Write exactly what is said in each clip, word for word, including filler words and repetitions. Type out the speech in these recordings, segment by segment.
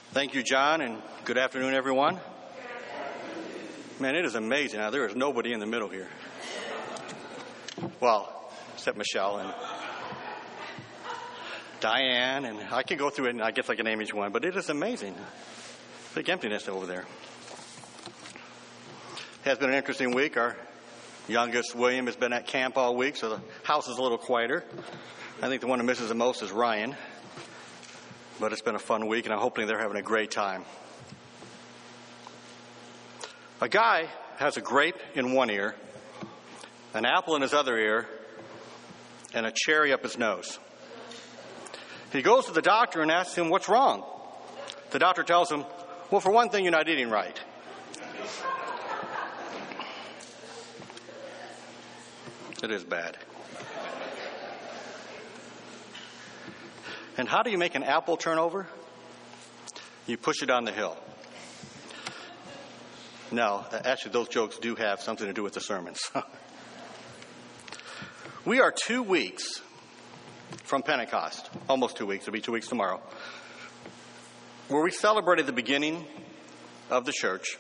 Thank you, John, and good afternoon, everyone. Man, it is amazing. Now, there is nobody in the middle here. Well, except Michelle and Diane, and I can go through it, and I guess I can name each one, but it is amazing. Big emptiness over there. It has been an interesting week. Our youngest, William, has been at camp all week, so the house is a little quieter. I think the one who misses the most is Ryan. But it's been a fun week, and I'm hoping they're having a great time. A guy has a grape in one ear, an apple in his other ear, and a cherry up his nose. He goes to the doctor and asks him, "What's wrong?" The doctor tells him, "Well, for one thing, you're not eating right." It is bad. And how do you make an apple turn over? You push it on the hill. No, actually, those jokes do have something to do with the sermons. We are two weeks from Pentecost, almost two weeks, it'll be two weeks tomorrow, where we celebrated the beginning of the church.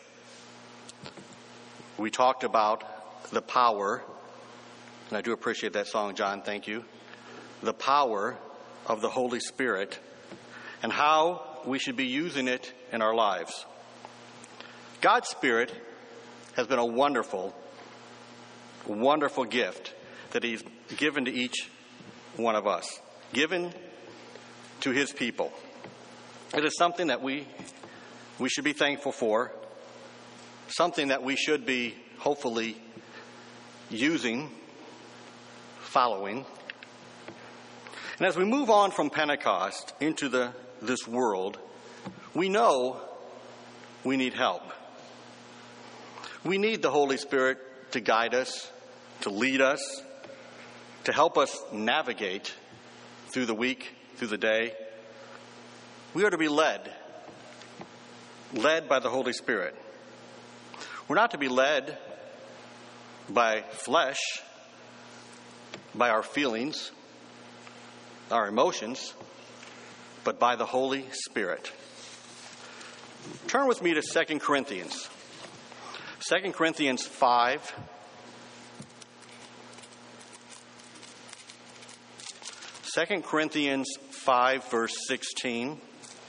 We talked about the power, and I do appreciate that song, John, thank you, the power of the Holy Spirit and how we should be using it in our lives. God's Spirit has been a wonderful, wonderful gift that He's given to each one of us, given to His people. It is something that we we should be thankful for, something that we should be hopefully using, following. And as we move on from Pentecost into the this world, we know we need help. We need the Holy Spirit to guide us, to lead us, to help us navigate through the week, through the day. We are to be led, led by the Holy Spirit. We're not to be led by flesh, by our feelings, our emotions, but by the Holy Spirit. Turn with me to Second Corinthians. Second Corinthians five. Second Corinthians five, verse sixteen.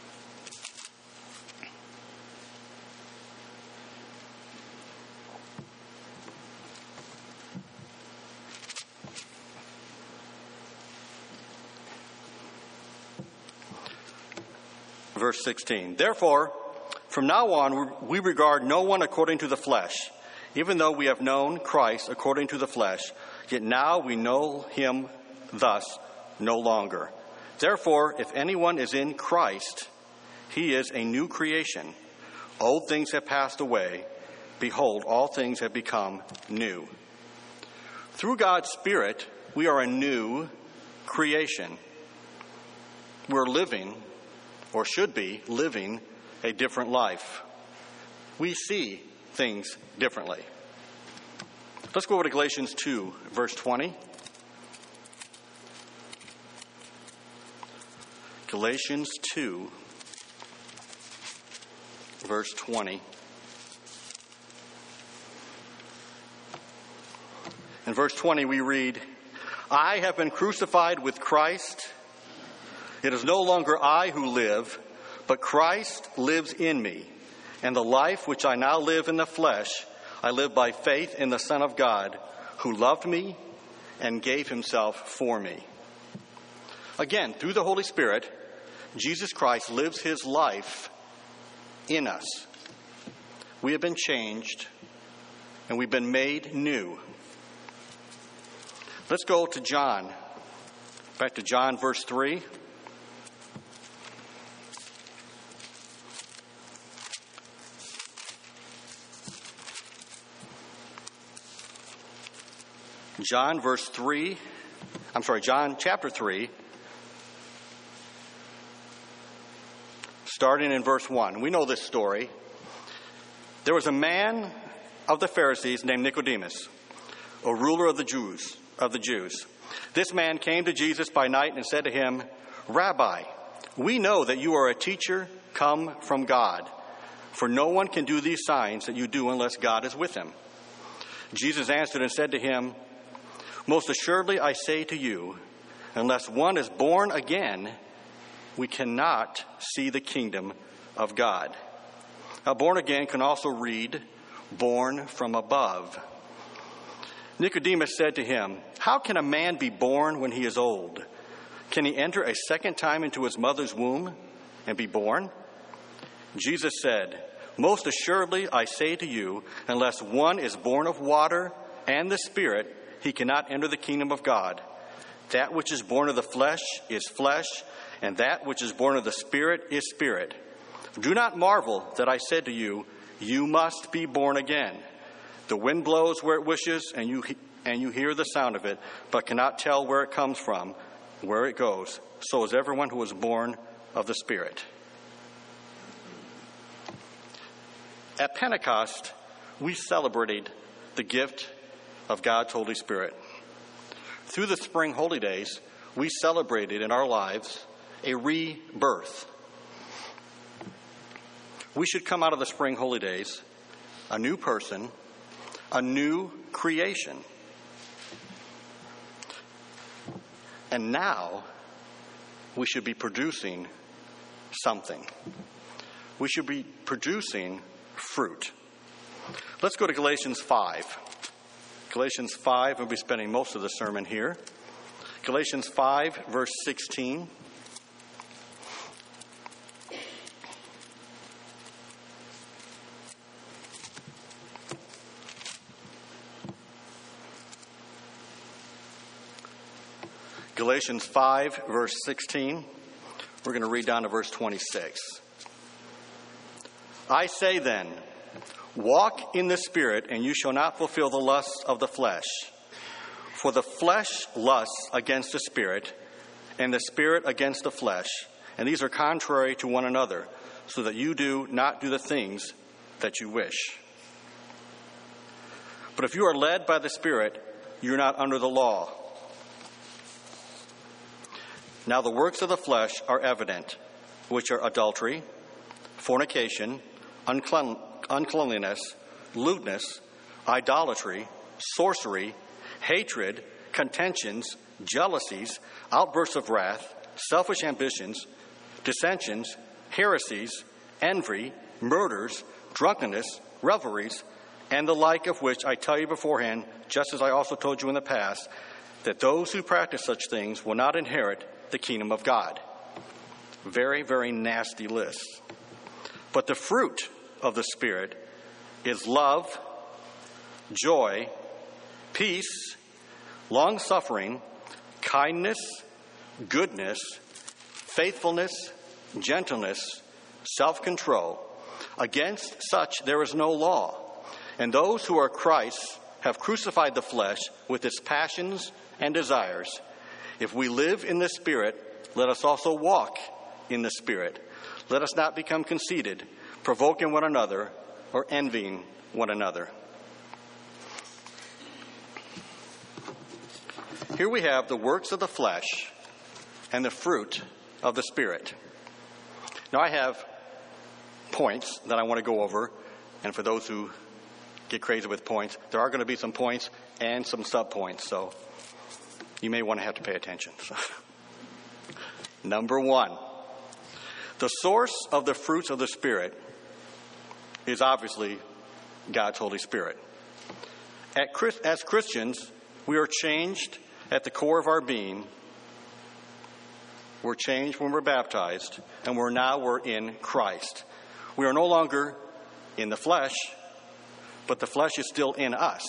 Verse sixteen. Therefore, from now on, we regard no one according to the flesh. Even though we have known Christ according to the flesh, yet now we know him thus no longer. Therefore, if anyone is in Christ, he is a new creation. Old things have passed away. Behold, all things have become new. Through God's Spirit, we are a new creation. We're living, or should be living, a different life. We see things differently. Let's go over to Galatians two, verse twenty. Galatians two, verse twenty. In verse twenty we read, "I have been crucified with Christ. It is no longer I who live, but Christ lives in me. And the life which I now live in the flesh, I live by faith in the Son of God, who loved me and gave himself for me." Again, through the Holy Spirit, Jesus Christ lives his life in us. We have been changed, and we've been made new. Let's go to John. Back to John, verse three. John, verse three, I'm sorry, John chapter three, starting in verse one. We know this story. There was a man of the Pharisees named Nicodemus, a ruler of the Jews, of the Jews. This man came to Jesus by night and said to him, "Rabbi, we know that you are a teacher come from God. For no one can do these signs that you do unless God is with him." Jesus answered and said to him, "Most assuredly I say to you, unless one is born again, we cannot see the kingdom of God." Now, born again can also read, born from above. Nicodemus said to him, "How can a man be born when he is old? Can he enter a second time into his mother's womb and be born?" Jesus said, "Most assuredly I say to you, unless one is born of water and the Spirit, he cannot enter the kingdom of God. That which is born of the flesh is flesh, and that which is born of the Spirit is spirit. Do not marvel that I said to you, you must be born again. The wind blows where it wishes, and you and you hear the sound of it, but cannot tell where it comes from, where it goes. So is everyone who is born of the Spirit." At Pentecost, we celebrated the gift of God's Holy Spirit. Through the spring holy days, we celebrated in our lives a rebirth. We should come out of the spring holy days a new person, a new creation. And now we should be producing something. We should be producing fruit. Let's go to Galatians five. Galatians five, we'll be spending most of the sermon here. Galatians five, verse sixteen. Galatians five, verse sixteen. We're going to read down to verse twenty-six. "I say then, walk in the Spirit, and you shall not fulfill the lusts of the flesh. For the flesh lusts against the Spirit, and the Spirit against the flesh. And these are contrary to one another, so that you do not do the things that you wish. But if you are led by the Spirit, you are not under the law. Now the works of the flesh are evident, which are adultery, fornication, unclean, uncleanliness, lewdness, idolatry, sorcery, hatred, contentions, jealousies, outbursts of wrath, selfish ambitions, dissensions, heresies, envy, murders, drunkenness, revelries, and the like, of which I tell you beforehand, just as I also told you in the past, that those who practice such things will not inherit the kingdom of God." Very, very nasty list. "But the fruit of the Spirit is love, joy, peace, long-suffering, kindness, goodness, faithfulness, gentleness, self-control. Against such there is no law. And those who are Christ's have crucified the flesh with its passions and desires. If we live in the Spirit, let us also walk in the Spirit. Let us not become conceited, provoking one another, or envying one another." Here we have the works of the flesh and the fruit of the Spirit. Now I have points that I want to go over, and for those who get crazy with points, there are going to be some points and some sub-points, so you may want to have to pay attention. Number one, the source of the fruits of the Spirit is obviously God's Holy Spirit. At, as Christians, we are changed at the core of our being. We're changed when we're baptized, and we're now we're in Christ. We are no longer in the flesh, but the flesh is still in us.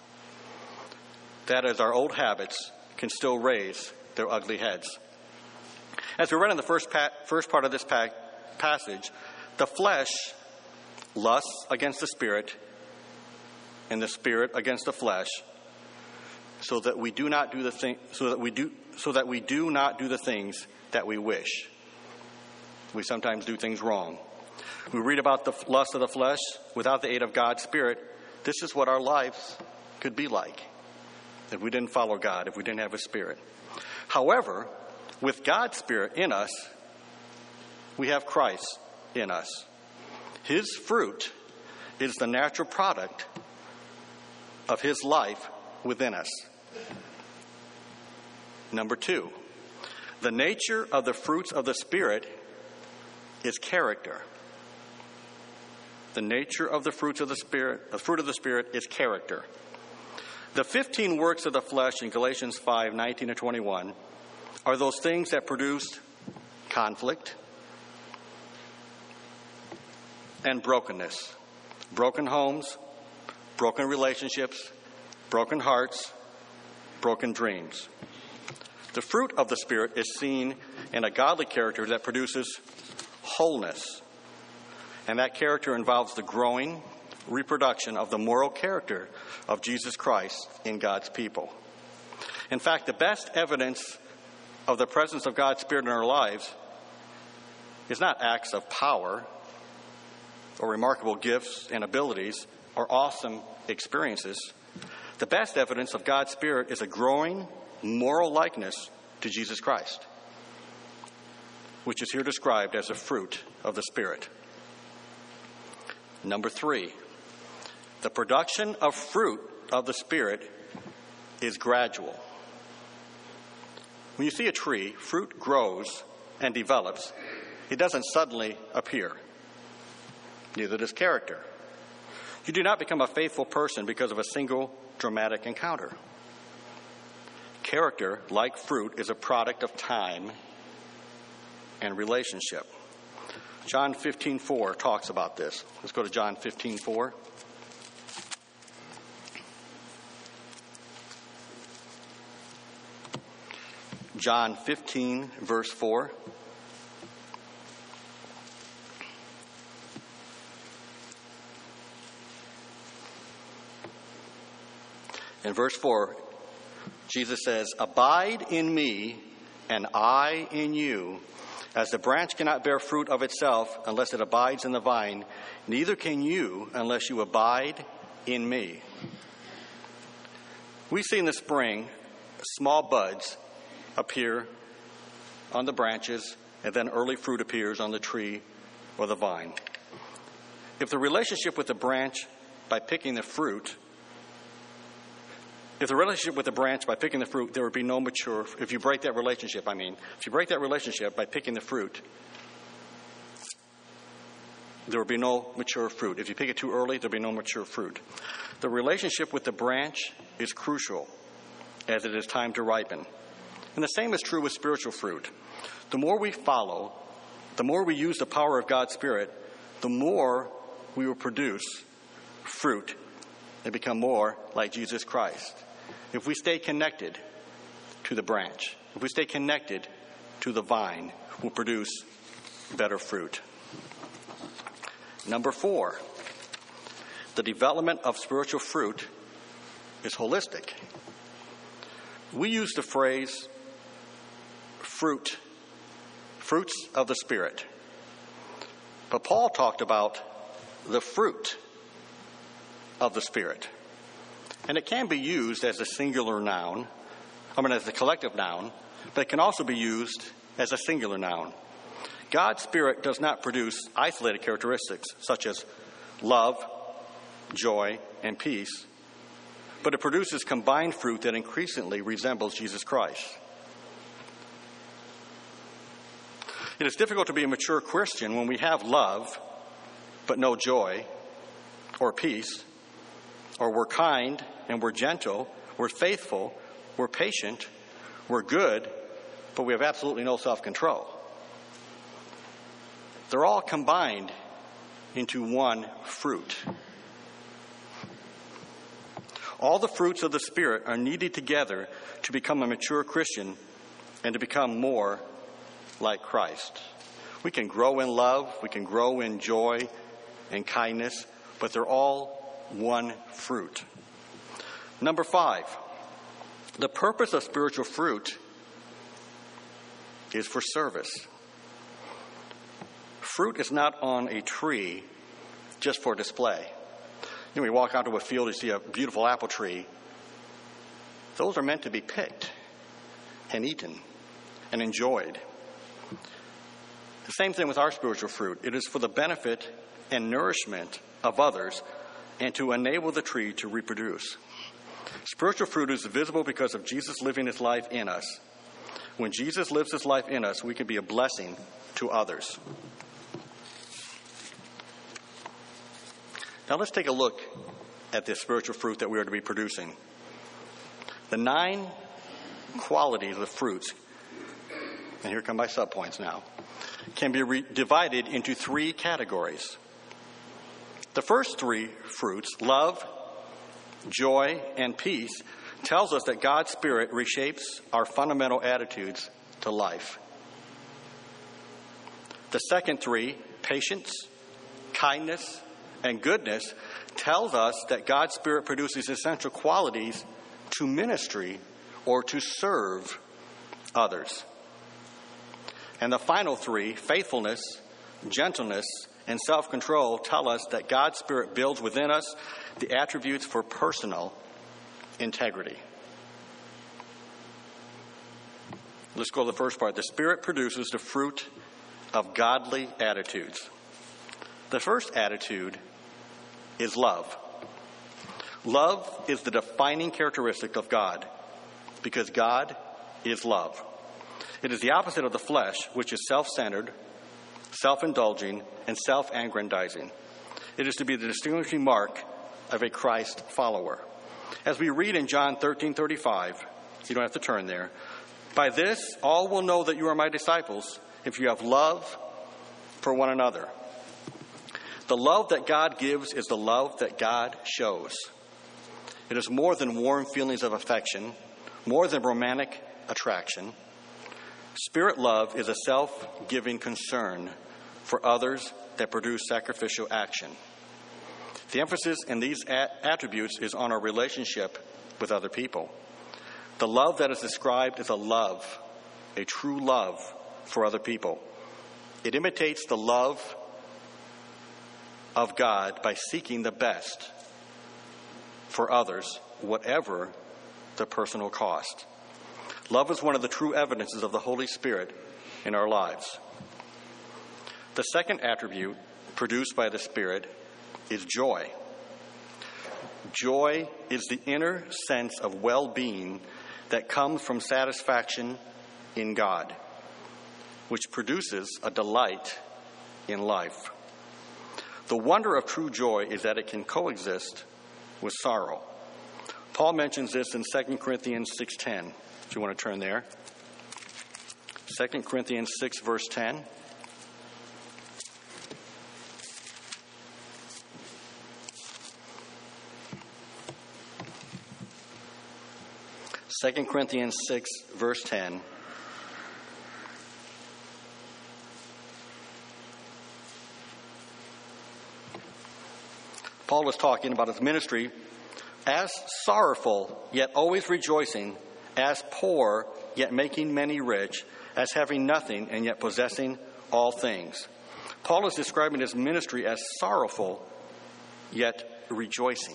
That is, our old habits can still raise their ugly heads. As we read in the first, pa- first part of this pa- passage, the flesh lusts against the Spirit, and the Spirit against the flesh, so that we do not do the thing, so that we do, so that we do not do the things that we wish. We sometimes do things wrong. We read about the lust of the flesh without the aid of God's Spirit. This is what our lives could be like if we didn't follow God, if we didn't have His Spirit. However, with God's Spirit in us, we have Christ in us. His fruit is the natural product of his life within us. Number two, the nature of the fruits of the Spirit is character. The nature of the fruits of the Spirit, the fruit of the Spirit is character. The fifteen works of the flesh in Galatians five, nineteen to twenty-one are those things that produce conflict and brokenness. Broken homes, broken relationships, broken hearts, broken dreams. The fruit of the Spirit is seen in a godly character that produces wholeness. And that character involves the growing reproduction of the moral character of Jesus Christ in God's people. In fact, the best evidence of the presence of God's Spirit in our lives is not acts of power or remarkable gifts and abilities or awesome experiences. The best evidence of God's Spirit is a growing moral likeness to Jesus Christ, which is here described as a fruit of the Spirit. Number three, the production of fruit of the Spirit is gradual. When you see a tree, fruit grows and develops. It doesn't suddenly appear. Neither does character. You do not become a faithful person because of a single dramatic encounter. Character, like fruit, is a product of time and relationship. John fifteen four talks about this. Let's go to John fifteen four. John fifteen, verse four. In verse four, Jesus says, "Abide in me, and I in you. As the branch cannot bear fruit of itself unless it abides in the vine, neither can you unless you abide in me." We see in the spring small buds appear on the branches, and then early fruit appears on the tree or the vine. If the relationship with the branch by picking the fruit If the relationship with the branch by picking the fruit, there would be no mature, if you break that relationship, I mean, if you break that relationship by picking the fruit, there would be no mature fruit. If you pick it too early, there'll be no mature fruit. The relationship with the branch is crucial as it is time to ripen. And the same is true with spiritual fruit. The more we follow, the more we use the power of God's Spirit, the more we will produce fruit and become more like Jesus Christ. If we stay connected to the branch, if we stay connected to the vine, we'll produce better fruit. Number four, the development of spiritual fruit is holistic. We use the phrase fruit, fruits of the Spirit. But Paul talked about the fruit of the Spirit. And it can be used as a singular noun, I mean as a collective noun, but it can also be used as a singular noun. God's Spirit does not produce isolated characteristics such as love, joy, and peace, but it produces combined fruit that increasingly resembles Jesus Christ. It is difficult to be a mature Christian when we have love, but no joy or peace, or we're kind and we're gentle, we're faithful, we're patient, we're good, but we have absolutely no self-control. They're all combined into one fruit. All the fruits of the Spirit are needed together to become a mature Christian and to become more like Christ. We can grow in love, we can grow in joy and kindness, but they're all one fruit. Number five, the purpose of spiritual fruit is for service. Fruit is not on a tree just for display. You know, we walk out to a field and see a beautiful apple tree. Those are meant to be picked and eaten and enjoyed. The same thing with our spiritual fruit. It is for the benefit and nourishment of others and to enable the tree to reproduce. Spiritual fruit is visible because of Jesus living his life in us. When Jesus lives his life in us, we can be a blessing to others. Now let's take a look at this spiritual fruit that we are to be producing. The nine qualities of fruits, and here come my subpoints now, can be re- divided into three categories. The first three fruits, love, joy, and peace, tells us that God's Spirit reshapes our fundamental attitudes to life. The second three, patience, kindness, and goodness, tells us that God's Spirit produces essential qualities to ministry or to serve others. And the final three, faithfulness, gentleness, and self-control, tell us that God's Spirit builds within us the attributes for personal integrity. Let's go to the first part. The Spirit produces the fruit of godly attitudes. The first attitude is love. Love is the defining characteristic of God because God is love. It is the opposite of the flesh, which is self-centered, self-indulging, and self-aggrandizing. It is to be the distinguishing mark of a Christ follower. As we read in John thirteen thirty-five, you don't have to turn there, by this all will know that you are my disciples if you have love for one another. The love that God gives is the love that God shows. It is more than warm feelings of affection, more than romantic attraction. Spirit love is a self-giving concern for others that produce sacrificial action. The emphasis in these a- attributes is on our relationship with other people. The love that is described is a love, a true love for other people. It imitates the love of God by seeking the best for others, whatever the personal cost. Love is one of the true evidences of the Holy Spirit in our lives. The second attribute produced by the Spirit is joy. Joy is the inner sense of well-being that comes from satisfaction in God, which produces a delight in life. The wonder of true joy is that it can coexist with sorrow. Paul mentions this in Second Corinthians six ten. If you want to turn there. Second Corinthians six, verse ten. Second Corinthians six, verse ten. Paul was talking about his ministry as sorrowful, yet always rejoicing, as poor, yet making many rich, as having nothing, and yet possessing all things. Paul is describing his ministry as sorrowful, yet rejoicing.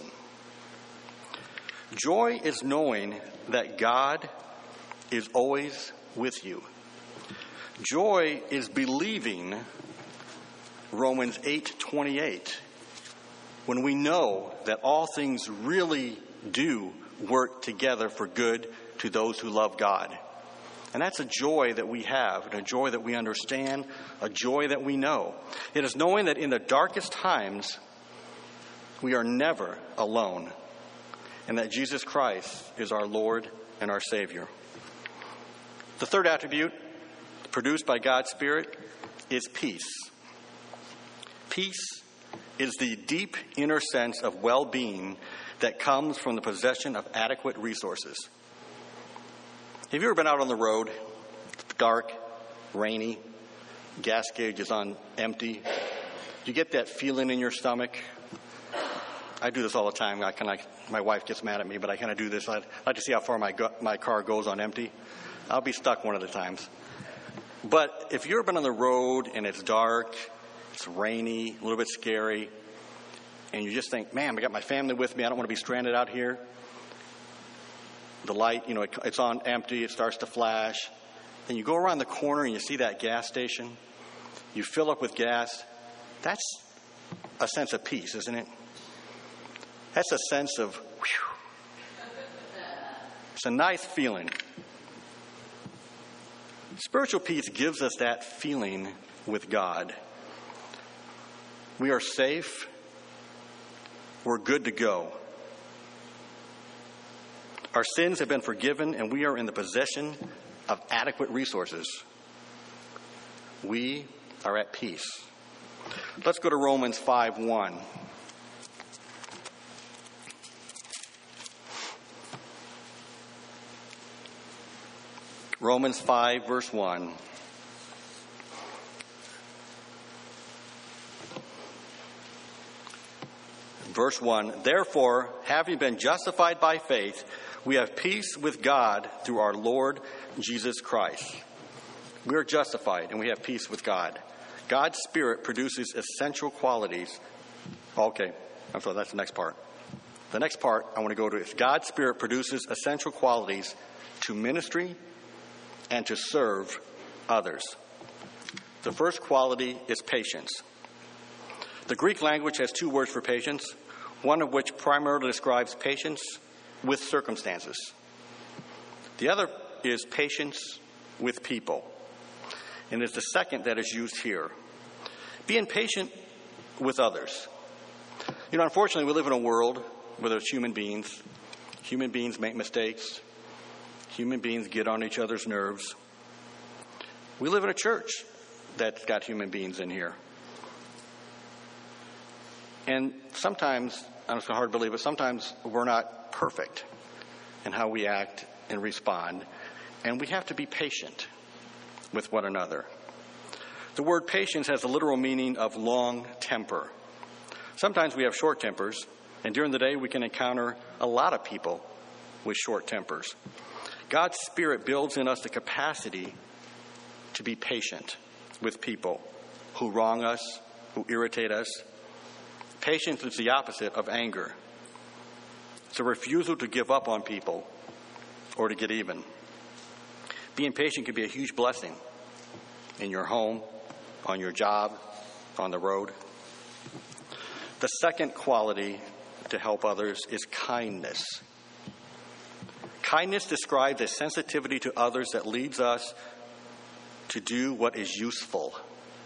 Joy is knowing that God is always with you. Joy is believing Romans eight twenty-eight. When we know that all things really do work together for good to those who love God. And that's a joy that we have, and a joy that we understand, a joy that we know. It is knowing that in the darkest times, we are never alone, and that Jesus Christ is our Lord and our Savior. The third attribute produced by God's Spirit is peace. Peace is the deep inner sense of well-being that comes from the possession of adequate resources. Have you ever been out on the road, dark, rainy, gas gauge is on empty? You get that feeling in your stomach? I do this all the time. I kind of, my wife gets mad at me, but I kind of do this. I like to see how far my go, my car goes on empty. I'll be stuck one of the times. But if you've ever been on the road and it's dark, it's rainy, a little bit scary, and you just think, man, I got my family with me. I don't want to be stranded out here. The light, you know, it, it's on empty. It starts to flash. Then you go around the corner and you see that gas station. you fill up with gas, that's a sense of peace, isn't it? That's a sense of, whew. It's a nice feeling. Spiritual peace gives us that feeling with God. We are safe. We're good to go. Our sins have been forgiven, and we are in the possession of adequate resources. We are at peace. Let's go to Romans five one. Romans five, verse one. Verse one, therefore, having been justified by faith, we have peace with God through our Lord Jesus Christ. We are justified and we have peace with God. God's Spirit produces essential qualities. Okay, I'm sorry, that's the next part. The next part I want to go to is God's Spirit produces essential qualities to ministry and to serve others. The first quality is patience. The Greek language has two words for patience, one of which primarily describes patience with circumstances. The other is patience with people, and it's the second that is used here. Being patient with others. You know, unfortunately, we live in a world where there's human beings. Human beings make mistakes. Human beings get on each other's nerves. We live in a church that's got human beings in here. And sometimes, and it's hard to believe, but sometimes we're not perfect in how we act and respond. And we have to be patient with one another. The word patience has the literal meaning of long temper. Sometimes we have short tempers, and during the day we can encounter a lot of people with short tempers. God's Spirit builds in us the capacity to be patient with people who wrong us, who irritate us. Patience is the opposite of anger. It's a refusal to give up on people or to get even. Being patient can be a huge blessing in your home, on your job, on the road. The second quality to help others is kindness. Kindness describes a sensitivity to others that leads us to do what is useful.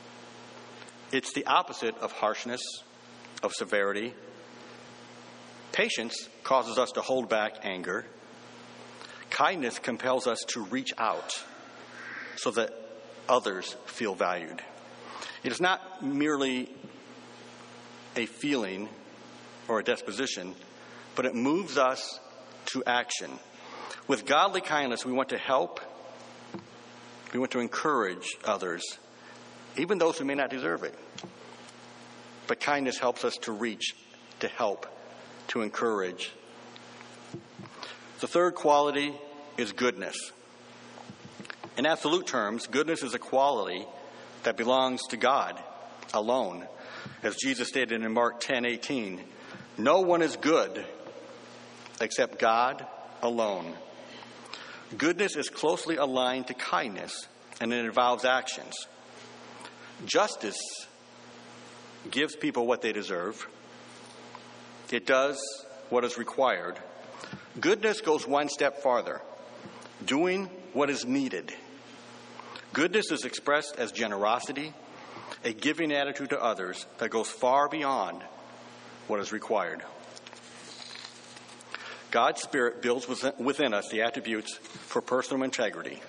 It's the opposite of harshness, of severity. Patience causes us to hold back anger. Kindness compels us to reach out so that others feel valued. It is not merely a feeling or a disposition, but it moves us to action. With godly kindness, we want to help, we want to encourage others, even those who may not deserve it. But kindness helps us to reach, to help, to encourage. The third quality is goodness. In absolute terms, goodness is a quality that belongs to God alone. As Jesus stated in Mark ten eighteen, no one is good except God alone. Goodness is closely aligned to kindness, and it involves actions. Justice gives people what they deserve. It does what is required. Goodness goes one step farther, doing what is needed. Goodness is expressed as generosity, a giving attitude to others that goes far beyond what is required. God's Spirit builds within us the attributes for personal integrity.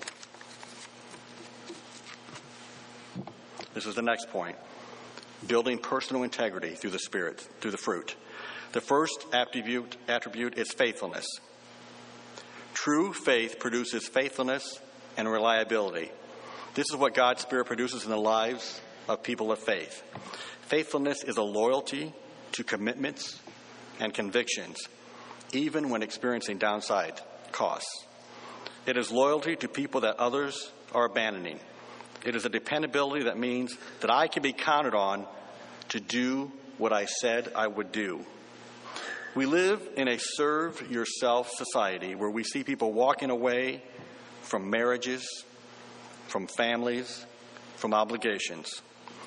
This is the next point. Building personal integrity through the Spirit, through the fruit. The first attribute, attribute is faithfulness. True faith produces faithfulness and reliability. This is what God's Spirit produces in the lives of people of faith. Faithfulness is a loyalty to commitments and convictions, even when experiencing downside costs. It is loyalty to people that others are abandoning. It is a dependability that means that I can be counted on to do what I said I would do. We live in a serve yourself society where we see people walking away from marriages, from families, from obligations.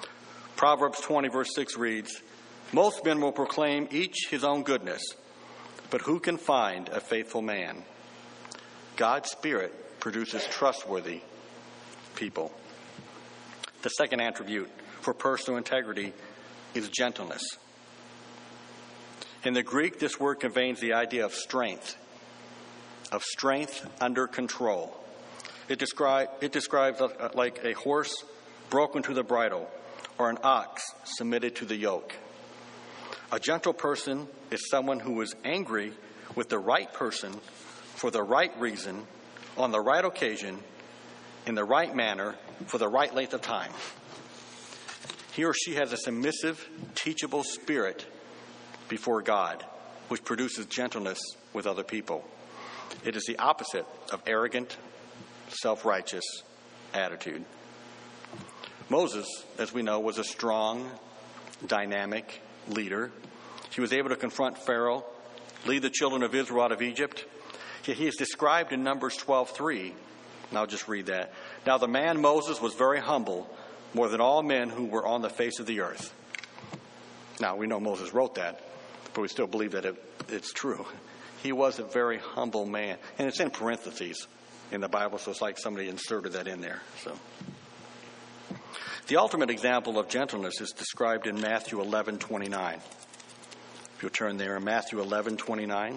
Proverbs twenty, verse six reads, "Most men will proclaim each his own goodness, but who can find a faithful man?" God's Spirit produces trustworthy people. The second attribute for personal integrity is gentleness. In the Greek, this word conveys the idea of strength, of strength under control. It, describe, it describes like a horse broken to the bridle or an ox submitted to the yoke. A gentle person is someone who is angry with the right person for the right reason, on the right occasion, in the right manner, for the right length of time. He or she has a submissive, teachable spirit before God, which produces gentleness with other people. It is the opposite of arrogant, self-righteous attitude. Moses, as we know, was a strong, dynamic leader. He was able to confront Pharaoh, lead the children of Israel out of Egypt. He is described in Numbers twelve three. And I'll just read that. "Now the man Moses was very humble, more than all men who were on the face of the earth." Now, we know Moses wrote that, but we still believe that it, it's true. He was a very humble man. And it's in parentheses in the Bible, so it's like somebody inserted that in there. So, the ultimate example of gentleness is described in Matthew eleven twenty-nine. If you'll turn there, in Matthew eleven twenty-nine.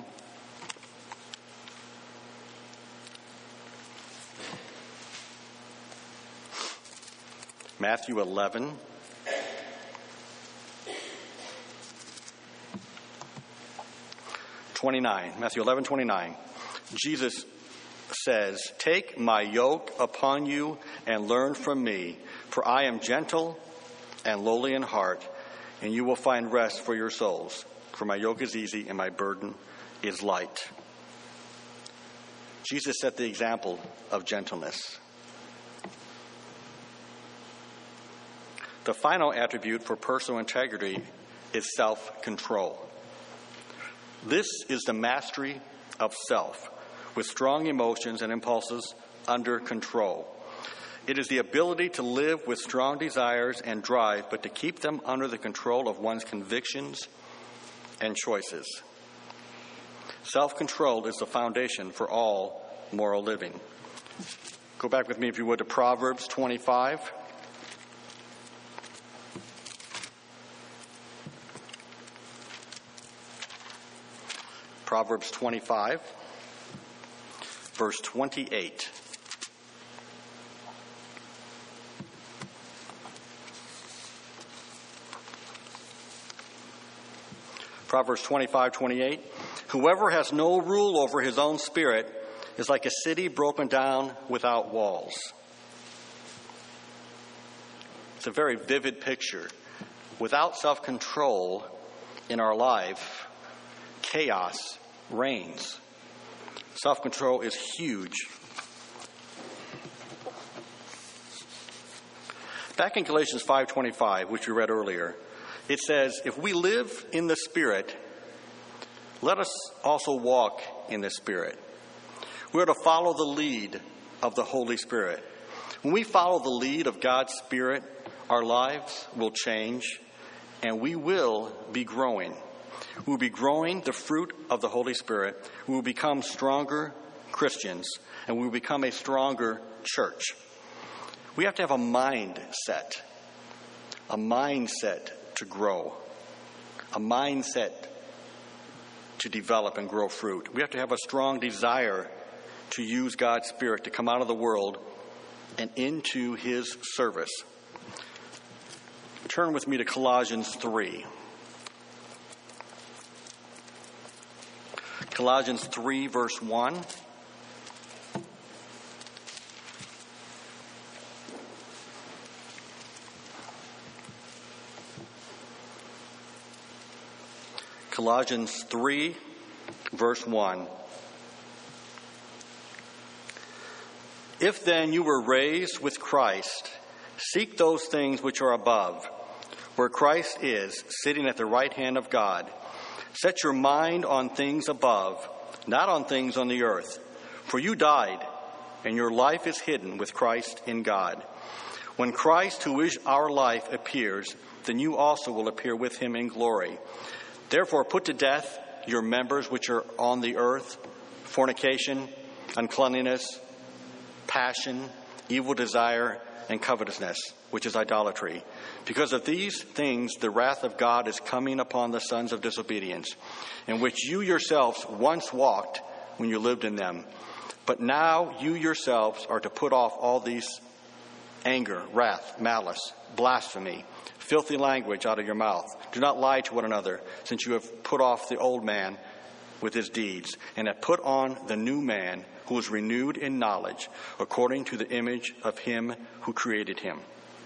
Matthew eleven. twenty-nine. Matthew eleven twenty-nine. Jesus says, "Take my yoke upon you and learn from me, for I am gentle and lowly in heart, and you will find rest for your souls. For my yoke is easy and my burden is light." Jesus set the example of gentleness. The final attribute for personal integrity is self-control. This is the mastery of self, with strong emotions and impulses under control. It is the ability to live with strong desires and drive, but to keep them under the control of one's convictions and choices. Self-control is the foundation for all moral living. Go back with me, if you would, to Proverbs twenty-five. Proverbs twenty-five, verse twenty-eight. Proverbs twenty-five, twenty-eight. "Whoever has no rule over his own spirit is like a city broken down without walls." It's a very vivid picture. Without self-control in our life, chaos reigns. Self-control is huge. Back in Galatians five twenty-five, which we read earlier, it says, "If we live in the Spirit, let us also walk in the Spirit." We are to follow the lead of the Holy Spirit. When we follow the lead of God's Spirit, our lives will change and we will be growing. We will be growing the fruit of the Holy Spirit. We will become stronger Christians, and we will become a stronger church. We have to have a mindset, a mindset to grow, a mindset to develop and grow fruit. We have to have a strong desire to use God's Spirit to come out of the world and into His service. Turn with me to Colossians three. Colossians three, verse one. Colossians three, verse one. "If then you were raised with Christ, seek those things which are above, where Christ is, sitting at the right hand of God. Set your mind on things above, not on things on the earth. For you died, and your life is hidden with Christ in God. When Christ, who is our life, appears, then you also will appear with him in glory. Therefore put to death your members which are on the earth, fornication, uncleanliness, passion, evil desire, and covetousness, which is idolatry. Because of these things the wrath of God is coming upon the sons of disobedience, in which you yourselves once walked when you lived in them. But now you yourselves are to put off all these: anger, wrath, malice, blasphemy, filthy language out of your mouth. Do not lie to one another, since you have put off the old man with his deeds, and have put on the new man, who is renewed in knowledge, according to the image of him who created him.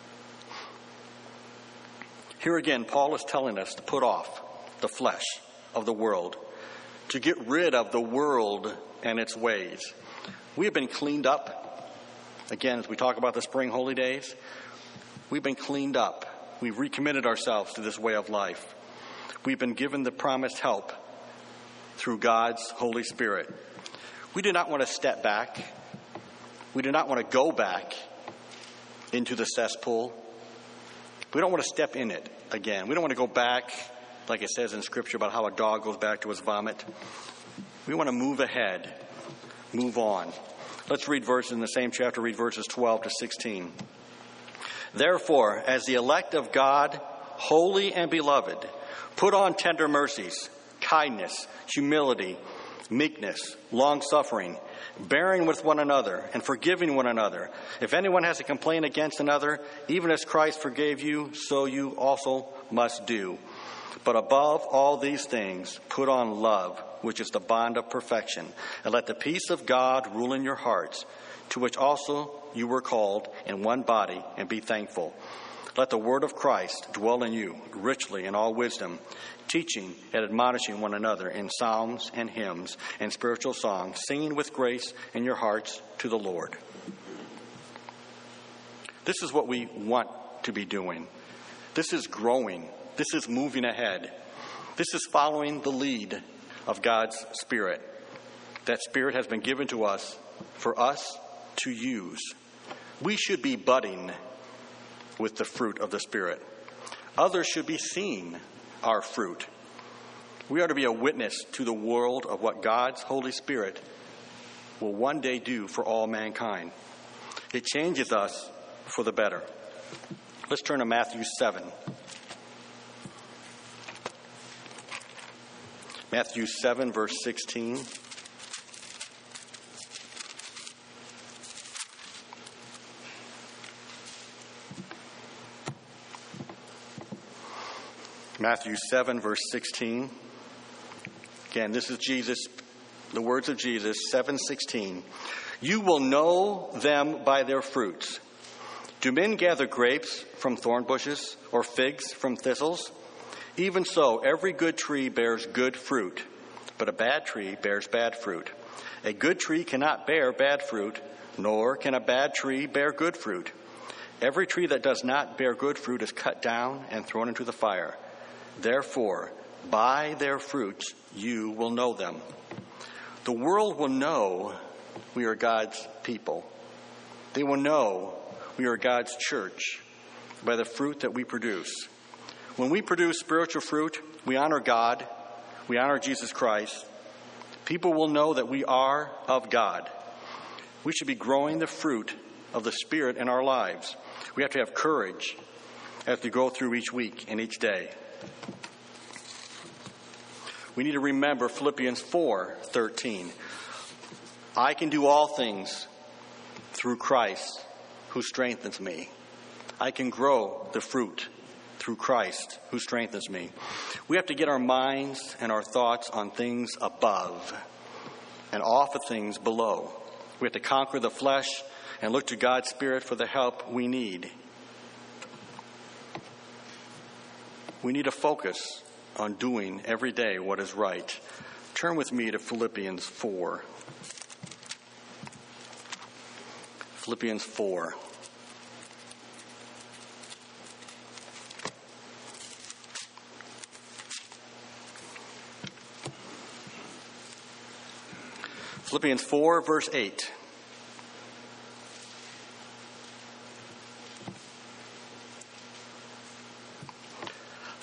Here again, Paul is telling us to put off the flesh of the world, to get rid of the world and its ways. We have been cleaned up. Again, as we talk about the spring holy days, we've been cleaned up. We've recommitted ourselves to this way of life. We've been given the promised help through God's Holy Spirit. We do not want to step back. We do not want to go back into the cesspool. We don't want to step in it again. We don't want to go back, like it says in Scripture, about how a dog goes back to his vomit. We want to move ahead, move on. Let's read verses in the same chapter, read verses twelve to sixteen. Therefore, as the elect of God, holy and beloved, put on tender mercies, kindness, humility, meekness, long-suffering, bearing with one another, and forgiving one another. If anyone has a complaint against another, even as Christ forgave you, so you also must do. But above all these things, put on love, which is the bond of perfection. And let the peace of God rule in your hearts, to which also you were called in one body, and be thankful. Let the word of Christ dwell in you richly in all wisdom, teaching and admonishing one another in psalms and hymns and spiritual songs, singing with grace in your hearts to the Lord. This is what we want to be doing. This is growing. This is moving ahead. This is following the lead of God's Spirit. That Spirit has been given to us for us to use. We should be budding with the fruit of the Spirit. Others should be seeing our fruit. We are to be a witness to the world of what God's Holy Spirit will one day do for all mankind. It changes us for the better. Let's turn to Matthew seven. Matthew seven, verse sixteen. Matthew seven, verse sixteen. Again, this is Jesus, the words of Jesus, seven sixteen. You will know them by their fruits. Do men gather grapes from thorn bushes or figs from thistles? Even so, every good tree bears good fruit, but a bad tree bears bad fruit. A good tree cannot bear bad fruit, nor can a bad tree bear good fruit. Every tree that does not bear good fruit is cut down and thrown into the fire. Therefore, by their fruits you will know them. The world will know we are God's people. They will know we are God's church by the fruit that we produce. When we produce spiritual fruit, we honor God, we honor Jesus Christ. People will know that we are of God. We should be growing the fruit of the Spirit in our lives. We have to have courage as we go through each week and each day. We need to remember Philippians four thirteen. I can do all things through Christ who strengthens me. I can grow the fruit through Christ who strengthens me. We have to get our minds and our thoughts on things above and off of things below. We have to conquer the flesh and look to God's Spirit for the help we need. We need to focus on doing every day what is right. Turn with me to Philippians four. Philippians four. Philippians four, verse eight.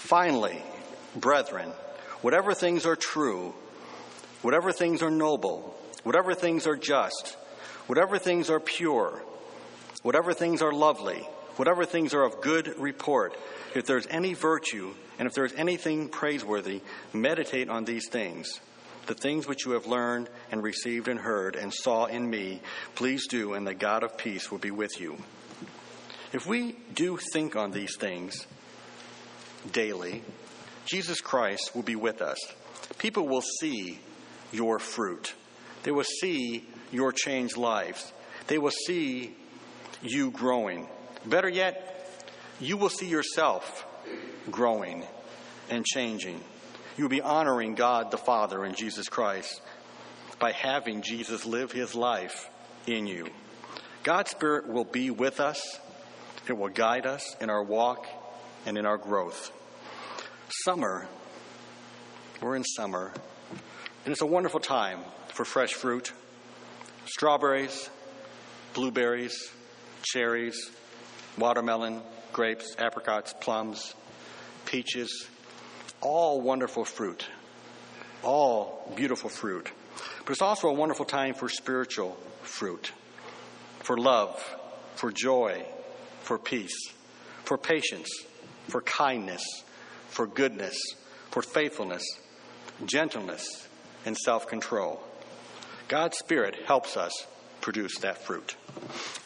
Finally, brethren, whatever things are true, whatever things are noble, whatever things are just, whatever things are pure, whatever things are lovely, whatever things are of good report, if there's any virtue and if there's anything praiseworthy, meditate on these things. The things which you have learned and received and heard and saw in me, please do, and the God of peace will be with you. If we do think on these things daily, Jesus Christ will be with us. People will see your fruit. They will see your changed lives. They will see you growing. Better yet, you will see yourself growing and changing. You'll be honoring God the Father and Jesus Christ by having Jesus live his life in you. God's Spirit will be with us. It will guide us in our walk and in our growth. Summer, we're in summer, and it's a wonderful time for fresh fruit. Strawberries, blueberries, cherries, watermelon, grapes, apricots, plums, peaches, all wonderful fruit, all beautiful fruit. But it's also a wonderful time for spiritual fruit, for love, for joy, for peace, for patience, for kindness, for goodness, for faithfulness, gentleness, and self-control. God's Spirit helps us produce that fruit.